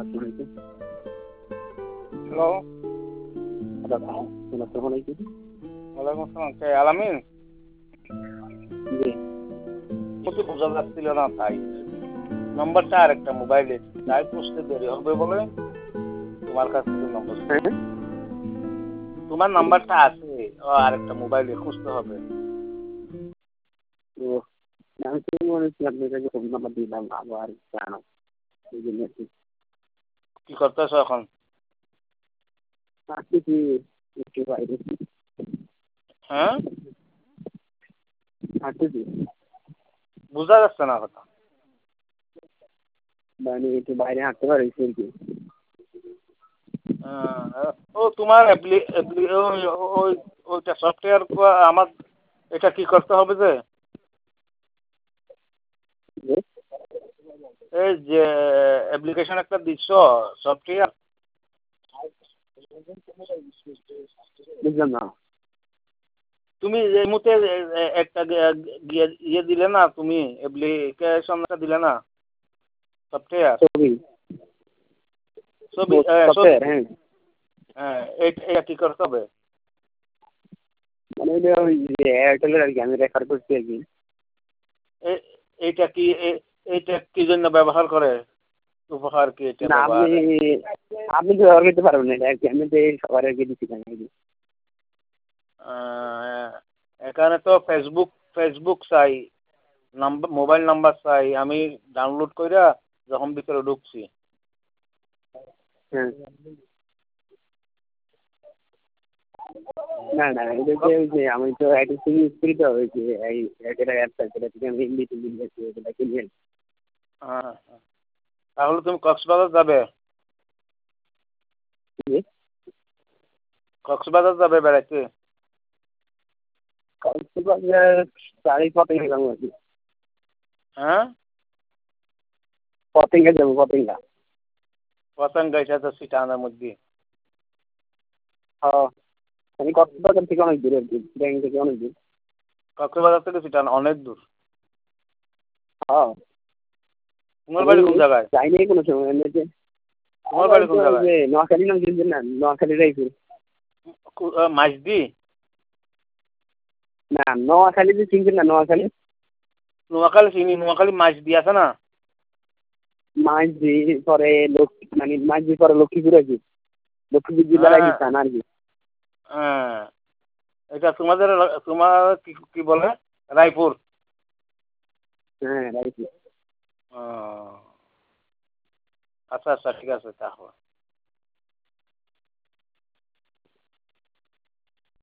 Hello, আসসালামু আলাইকুম। ওয়ালাইকুম আসসালাম। কে আলামিন? জি। কিছু বোঝা যাচ্ছিল না তাই। নাম্বারটা আরেকটা মোবাইলে তাই বুঝতে দেরি হবে বলে তোমার কাছ থেকে নম্বর হ্যাঁ? তোমার নাম্বারটা আছে আরেকটা মোবাইলে খুঁজতে হবে। তো আমি তো মনে হচ্ছে আপনার কাছে ফোন নাম্বার দিলাম আবার জানো এই জন্য একটু কি করতেছো এখন? আসতেছি একটু বাইরে হ্যাঁ, আসতেছি বোঝা যাচ্ছে না কথা। মানে একটু বাইরে হাঁটতে পারছি আর কি। ও তোমার ওইটা সফটওয়্যার আমার এটা কি করতে হবে যে যে এই যে অ্যাপ্লিকেশন একটা দিচ্ছ সফটওয়্যার, বুঝলাম না। তুমি এই মুহূর্তে একটা ইয়ে দিলে না, তুমি অ্যাপ্লিকেশনটা দিলে না সফটওয়্যার ছবি ছবি ছবি। সফটওয়্যার, হ্যাঁ। হ্যাঁ, এটা কি করতে হবে? মানে ওইটা ওই যে এয়ারটেলের আর কি আমি রেফার করছি আর কি। এ- এইটা কি এইটা কি জন্য ব্যবহার করে? উপহার কি এটা না আপনি ব্যবহারে? আপনি তো ব্যবহার করতে পারবেন না এটা আর কি, আমি তো সবার আর কি দিচ্ছি আর কি। এখানে তো ফেসবুক ফেসবুক চাই, নাম্বার মোবাইল নাম্বার চাই। আমি ডাউনলোড কইরা যখন ভিতরে ঢুকছি। হ্যাঁ, না না এটা যে ওই যে আমি তো একটা সিম ইউজ করি তো ওই যে এই এয়ারটেলের অ্যাপটা যেটা থেকে আমি হিন্দি টিভি দেখি ওটা কিনে আনি। হ্যাঁ, তাহলে তুমি কক্সবাজার যাবে? জি? কক্সবাজার যাবে বেড়াইতে? কক্সবাজার চারি পতেঙ্গা যাবো আর কি। হ্যাঁ, পতেঙ্গা যাবো, পতেঙ্গা। পতঙ্গ এটা তো সিটানের মধ্যে। হ্যাঁ, আমি কক্সবাজার থেকে অনেক দূর আর কি, ব্যাংক থেকে অনেক দূর। কক্সবাজার থেকে সিটান অনেক দূর। হ্যাঁ, তোমার আমি বাড়ি কোন জায়গায়? যাইনি কোনো সময় আমি যে তোমার আমার বাড়ি তো কোন ওই জায়গায়? যে নোয়াখালী নাম শুনছেন না, নোয়াখালী রাইপুর। মাঝদি? না নোয়াখালী যে চিনছেন না, নোয়াখালী নোয়াখালী চিনি, নোয়াখালী মাঝদি আছে না? মাঝদি পরে মানে মাঝদি পরে লক্ষ্মীপুর আর কি, লক্ষ্মীপুর জেলার আর কি হ্যাঁ, থানা আর কি। হ্যাঁ, এটা তোমাদের তোমার কি কি বলে রায়পুর? হ্যাঁ রাইপুর। ও, আচ্ছা আচ্ছা, ঠিক আছে তাহলে।